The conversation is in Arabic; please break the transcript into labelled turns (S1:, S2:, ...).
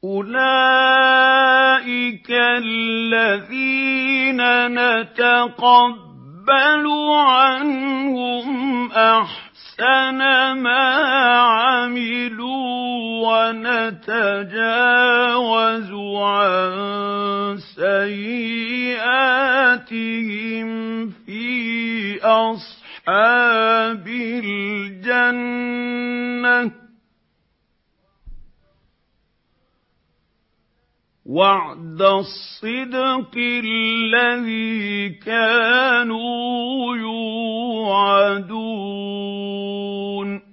S1: أُولَٰئِكَ الَّذِينَ نَتَقَبَّلُ عَنْهُمْ أَحْسَنَ مَا عَمِلُوا وَنَتَجَاوَزُ عَن سَيِّئَاتِهِمْ فِي أَصْحَابِ الْجَنَّةِ ۖ وَعْدَ الصِّدْقِ الَّذِي كَانُوا يُوعَدُونَ